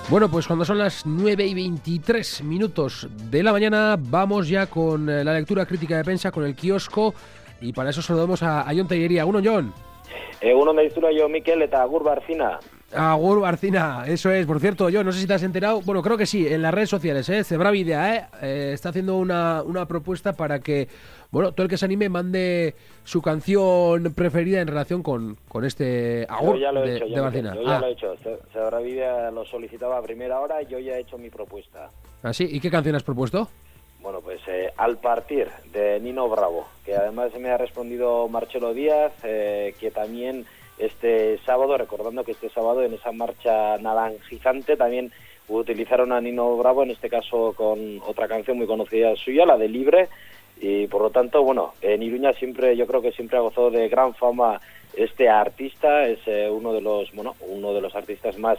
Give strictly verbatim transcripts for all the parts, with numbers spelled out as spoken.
Bueno, pues cuando son las nueve y veintitrés minutos de la mañana, vamos ya con la lectura crítica de prensa, con el kiosco, y para eso saludamos a, a Jon Tellería. Uno, Jon. Eh, uno me distura yo, Miquel, eta agur Barcina. Agur Barcina, eso es. Por cierto, yo no sé si te has enterado, bueno, creo que sí, en las redes sociales, ¿eh? Zebravidea, ¿eh? Eh, está haciendo una, una propuesta para que, bueno, todo el que se anime mande su canción preferida en relación con, con este agur yo ya lo he de, hecho, de yo, Barcina. Yo ya ah. lo he hecho. Zebravidea lo solicitaba a primera hora y yo ya he hecho mi propuesta. ¿Ah, sí? ¿Y qué canción has propuesto? Bueno, pues eh, Al partir, de Nino Bravo, que además me ha respondido Marcelo Díaz, eh, que también este sábado, recordando que este sábado en esa marcha naranjizante también utilizaron a Nino Bravo, en este caso con otra canción muy conocida suya, la de Libre, y por lo tanto, bueno, en Iruña siempre, yo creo que siempre ha gozado de gran fama este artista, es eh, uno de los, bueno, uno de los artistas más,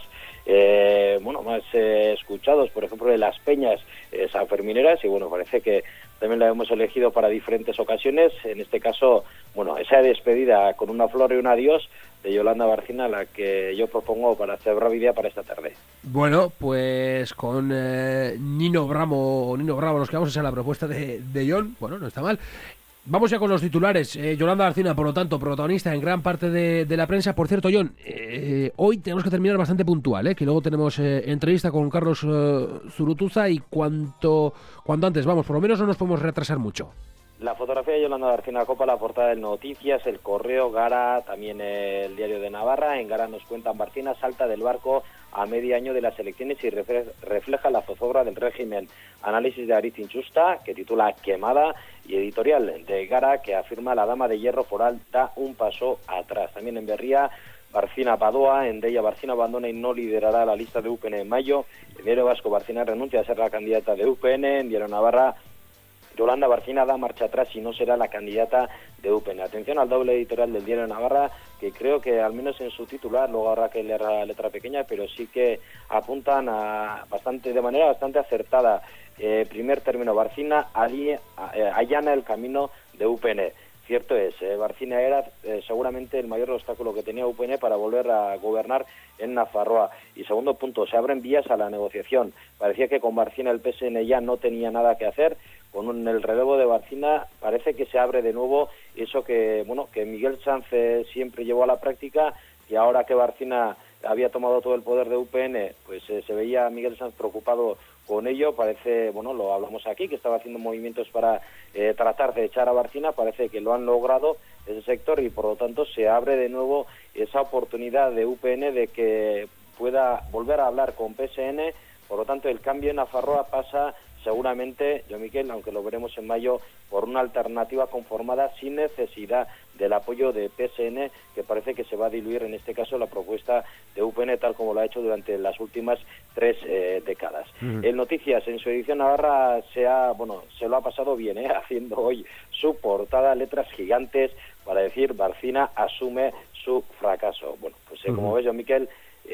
eh, bueno, más eh, escuchados, por ejemplo, de las peñas eh, sanfermineras, y bueno, parece que también la hemos elegido para diferentes ocasiones. En este caso, bueno, esa despedida con una flor y un adiós de Yolanda Barcina, la que yo propongo para Zebravidea para esta tarde. Bueno, pues con eh, Nino Bravo, Nino Bravo nos quedamos, esa es la propuesta de, de Jon. Bueno, no está mal. Vamos ya con los titulares. Eh, Yolanda Barcina, por lo tanto, protagonista en gran parte de, de la prensa. Por cierto, Jon, eh, hoy tenemos que terminar bastante puntual, ¿eh? Que luego tenemos eh, entrevista con Carlos eh, Zurutuza y cuanto, cuanto antes, vamos, por lo menos no nos podemos retrasar mucho. La fotografía de Yolanda Barcina copa la portada de Noticias, El Correo, Gara, también el Diario de Navarra. En Gara nos cuentan: Barcina salta del barco a medio año de las elecciones y refleja la zozobra del régimen. Análisis de Aritz Inchusta, que titula Quemada, y editorial de Gara, que afirma: la dama de hierro foral da un paso atrás. También en Berría, Barcina Padoa, en Deia Barcina abandona y no liderará la lista de U P N en mayo. En Diario Vasco, Barcina renuncia a ser la candidata de U P N. En Diario Navarra, Yolanda Barcina da marcha atrás y no será la candidata de U P N. Atención al doble editorial del Diario de Navarra, que creo que al menos en su titular, luego habrá que leer la letra pequeña, pero sí que apuntan a bastante de manera bastante acertada. Eh, primer término, Barcina allí, eh, allana el camino de U P N. Cierto es, eh, Barcina era eh, seguramente el mayor obstáculo que tenía U P N para volver a gobernar en Nafarroa. Y segundo punto, se abren vías a la negociación. Parecía que con Barcina el P S N ya no tenía nada que hacer. Con un, el relevo de Barcina parece que se abre de nuevo eso que, bueno, que Miguel Sanz eh, siempre llevó a la práctica, y ahora que Barcina había tomado todo el poder de U P N, pues eh, se veía a Miguel Sanz preocupado con ello. Parece, bueno, lo hablamos aquí, que estaba haciendo movimientos para eh, tratar de echar a Barcina. Parece que lo han logrado ese sector, y por lo tanto se abre de nuevo esa oportunidad de U P N de que pueda volver a hablar con P S N. Por lo tanto, el cambio en Nafarroa pasa seguramente, yo Miquel, aunque lo veremos en mayo, por una alternativa conformada sin necesidad del apoyo de P S N, que parece que se va a diluir en este caso la propuesta de U P N, tal como lo ha hecho durante las últimas tres eh, décadas. Uh-huh. El Noticias, en su edición Navarra, se ha, bueno, se lo ha pasado bien, ¿eh? Haciendo hoy su portada, letras gigantes, para decir: Barcina asume su fracaso. Bueno, pues eh, uh-huh. como ves, yo Miquel,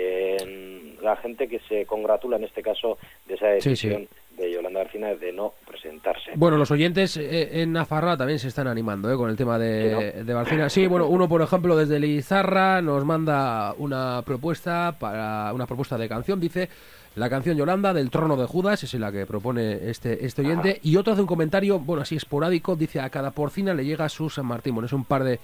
eh, la gente que se congratula en este caso de esa decisión sí, sí. de Yolanda Barcina de no presentarse. Bueno, los oyentes eh, en Nafarroa también se están animando eh, con el tema de, ¿sí, no? de Barcina. Sí, bueno, uno por ejemplo desde Lizarra nos manda una propuesta para una propuesta de canción, dice: la canción Yolanda del Trono de Judas, es la que propone este, este oyente. Ajá. Y otro hace un comentario, bueno, así esporádico, dice: a cada porcina le llega su San Martín. Bueno, es un par de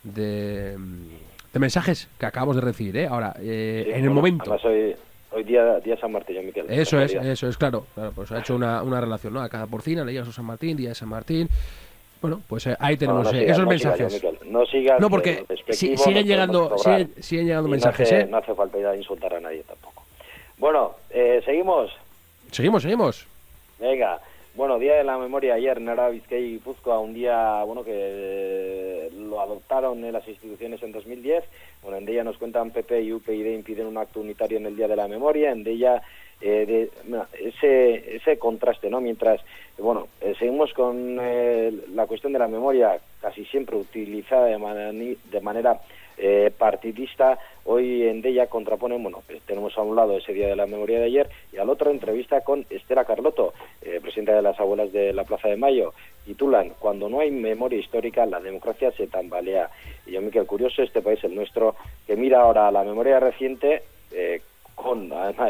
de, de mensajes que acabamos de recibir, ¿eh? Ahora, eh, sí, en el bueno, momento. Hoy, hoy día, día San Martín, Miquel. Eso es, eso es, claro. claro pues ha hecho una, una relación, ¿no? A cada porcina le llega su San Martín, día de San Martín. Bueno, pues eh, ahí tenemos no, no eh, sigas, esos no mensajes. Sigas, no sigas. No, porque si, siguen, no llegando, siguen, siguen llegando mensajes, no hace, ¿eh? No hace falta ir a insultar a nadie tampoco. Bueno, eh, ¿seguimos? Seguimos, seguimos. Venga. Bueno, Día de la Memoria ayer en Araba, Bizkaia y Gipuzkoa, un día bueno que eh, lo adoptaron en las instituciones en dos mil diez. Bueno, en ella nos cuentan P P y U P y D impiden un acto unitario en el Día de la Memoria. En ella eh, de, bueno, ese ese contraste, ¿no? Mientras, bueno, eh, seguimos con eh, la cuestión de la memoria, casi siempre utilizada de, mani, de manera eh, partidista. Hoy en ella contraponen, bueno, pues tenemos a un lado ese Día de la Memoria de ayer, y al otro entrevista con Estela Carlotto, eh, presidenta de las Abuelas de la Plaza de Mayo. Titulan: cuando no hay memoria histórica, la democracia se tambalea. Y yo, Miquel, curioso este país, el nuestro, que mira ahora a la memoria reciente, eh, con además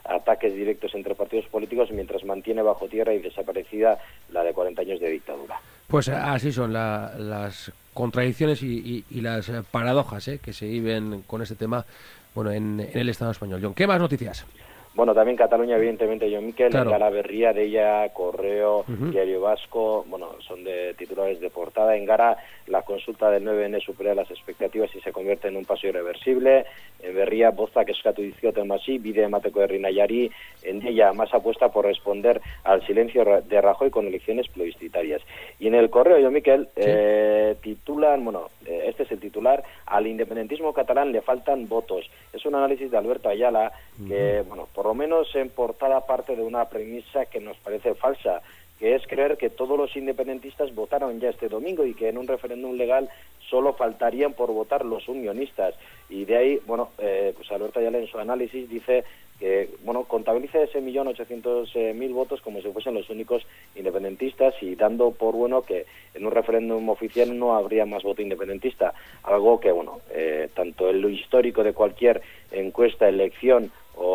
ataques directos entre partidos políticos mientras mantiene bajo tierra y desaparecida la de cuarenta años de dictadura. Pues así son la, las contradicciones y, y, y las paradojas ¿eh? que se viven con este tema bueno, en, en el Estado español. John, ¿qué más noticias? Bueno, también Cataluña, evidentemente, John Miquel, claro. En Gara Berria, de ella, Correo, uh-huh. Diario Vasco, bueno, son de titulares de portada. En Gara, la consulta del nueve ene supera las expectativas y se convierte en un paso irreversible. En Berria, bozak eskatu dizkioten hasi, bide emateko herri nahiari. En ella, más apuesta por responder al silencio de Rajoy con elecciones plebiscitarias. Y en el Correo, John Miquel, ¿sí? eh, titulan, bueno, eh, este es el titular, al independentismo catalán le faltan votos. Es un análisis de Alberto Ayala que, uh-huh. bueno, por lo menos en portada parte de una premisa que nos parece falsa, que es creer que todos los independentistas votaron ya este domingo y que en un referéndum legal solo faltarían por votar los unionistas. Y de ahí, bueno, eh, pues Alberto Ayala en su análisis dice que, bueno, contabiliza ese millón ochocientos mil votos como si fuesen los únicos independentistas y dando por bueno que en un referéndum oficial no habría más voto independentista. Algo que, bueno, eh, tanto en lo histórico de cualquier encuesta, elección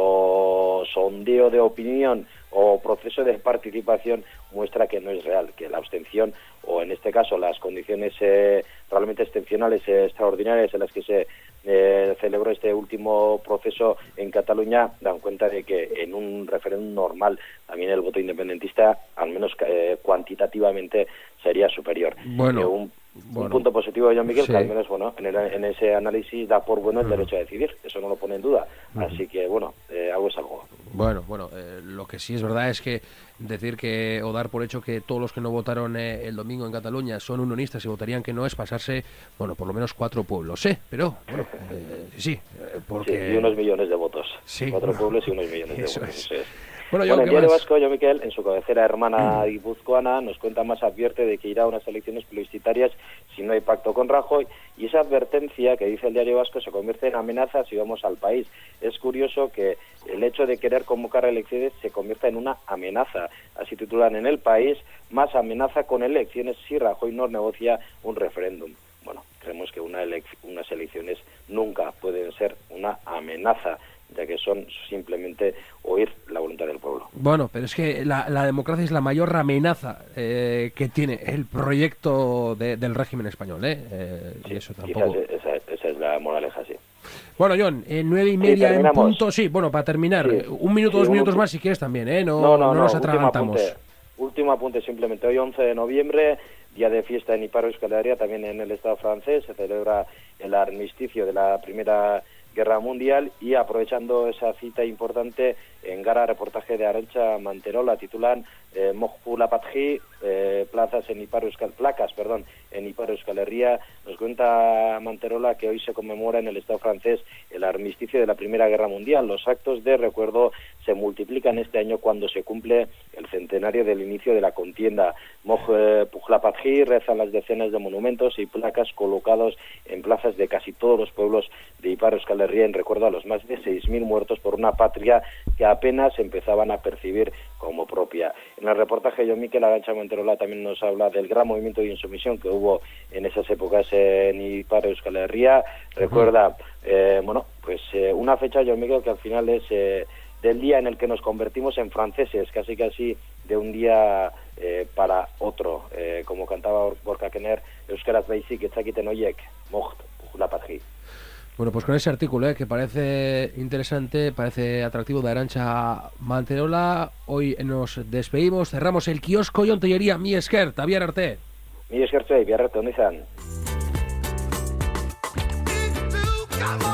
o sondeo de opinión o proceso de participación muestra que no es real, que la abstención o en este caso las condiciones eh, realmente excepcionales, eh, extraordinarias en las que se eh, celebró este último proceso en Cataluña dan cuenta de que en un referéndum normal también el voto independentista, al menos eh, cuantitativamente, sería superior. Bueno. Eh, un, Bueno, un punto positivo de John Miquel, sí. que al menos bueno en, el, en ese análisis da por bueno el derecho a decidir, eso no lo pone en duda, uh-huh. así que bueno, eh, algo es algo. Bueno, bueno, eh, lo que sí es verdad es que decir que o dar por hecho que todos los que no votaron eh, el domingo en Cataluña son unionistas y votarían que no es pasarse, bueno, por lo menos cuatro pueblos, ¿eh? Pero, bueno, eh, sí, eh, porque... Sí, y unos millones de votos, sí, cuatro bueno, pueblos y unos millones de eso votos, es. eso es. Bueno, yo Bueno, el Diario más... Vasco, John Miquel, en su cabecera hermana guipuzcoana, nos cuenta más, advierte de que irá a unas elecciones plebiscitarias si no hay pacto con Rajoy, y esa advertencia que dice el Diario Vasco se convierte en amenaza si vamos al país. Es curioso que el hecho de querer convocar elecciones se convierta en una amenaza. Así titulan en El País, más amenaza con elecciones si Rajoy no negocia un referéndum. Bueno, creemos que una elec- unas elecciones nunca pueden ser una amenaza, ya que son simplemente oír la voluntad del pueblo. Bueno, pero es que la, la democracia es la mayor amenaza eh, que tiene el proyecto de, del régimen español, ¿eh? eh sí, y eso tampoco... Esa, esa, esa es la moraleja, sí. Bueno, John, eh, nueve y media sí, en punto, sí, bueno, para terminar, sí. un minuto, sí, dos un minutos ulti... más si quieres también, ¿eh? No, no, no, no, no nos no, atragantamos. Último apunte, último apunte simplemente, hoy once de noviembre, día de fiesta en Ipar Euskal Herria, también en el Estado francés, se celebra el armisticio de la Primera Guerra Mundial y aprovechando esa cita importante, en Gara, reportaje de Arantxa Manterola, titulan eh, Mojpula Patji, eh, plazas en Ipar Euskal, placas, perdón, en Ipar Euskal Herria. Nos cuenta Manterola que hoy se conmemora en el Estado francés el armisticio de la Primera Guerra Mundial. Los actos de recuerdo se multiplican este año cuando se cumple el centenario del inicio de la contienda. Mojpula Patji rezan las decenas de monumentos y placas colocados en plazas de casi todos los pueblos de Ipar Euskal Herria en recuerdo a los más de seis mil muertos por una patria que apenas empezaban a percibir como propia. En el reportaje, John Miquel, Arantxa Manterola también nos habla del gran movimiento de insumisión que hubo en esas épocas en Ipar Euskal Herria. Recuerda, eh, bueno, pues eh, una fecha, John Miquel, que al final es eh, del día en el que nos convertimos en franceses, casi casi de un día eh, para otro, eh, como cantaba Gorka Kenner, Euskaraz baizik etzakiten horiek, mocht la patri. Bueno, pues con ese artículo, ¿eh? que parece interesante, parece atractivo, de Arantxa Manterola, hoy nos despedimos, cerramos el kiosco Jon Tellería, mi esker, Tabiar arte. Mi esker, Tabiar arte, ¿dónde están?